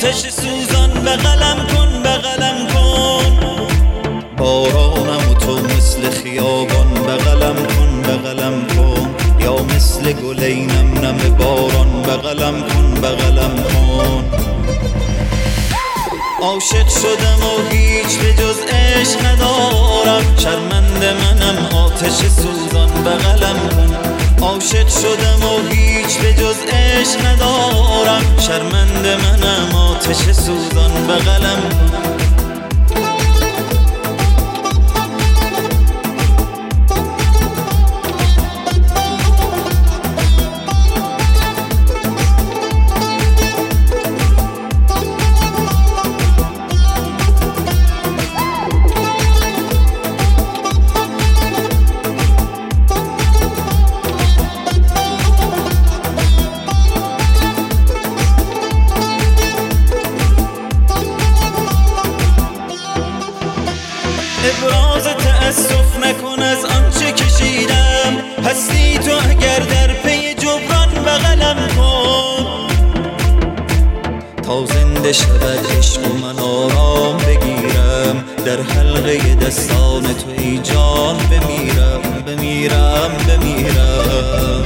آتش سوزان بغلم کن بغلم کن. بارانم و تو مثل خیابان بغلم کن بغلم کن. یا مثل گلینم نم باران بغلم کن بغلم کن. عاشق شدم و هیچ به جز عشق ندارم، شرمنده منم آتش سوزان بغلم کن. عاشق شدم و هیچ به جز عشق ندارم، شرمنده منم آتش سوزان بغلم کن. ابراز تأسف نکن از آنچه کشیدم، هستی تو اگر در پی جبران بغلم کن. تا زنده شود عشق و من آرام بگیرم، در حلقه دستان تو ای جان بمیرم بمیرم بمیرم.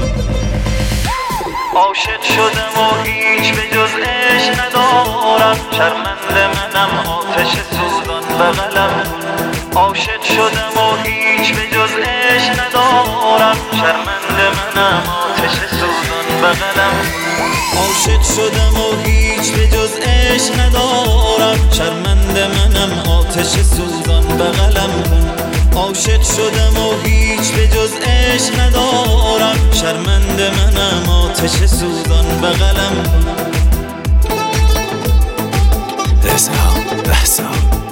عاشق شدم و هیچ به جز عشق ندارم، شرمنده منم آتش سوزان بغلم کن. عاشق شدم و هیچ به جز عشق ندارم، شرمنده منم آتش سوزان بغلم کن. عاشق شدم و هیچ به جز عشق ندارم، شرمنده منم آتش سوزان بغلم کن. عاشق شدم و هیچ به جز عشق ندارم، شرمنده منم آتش سوزان بغلم کن. رضا بهزاد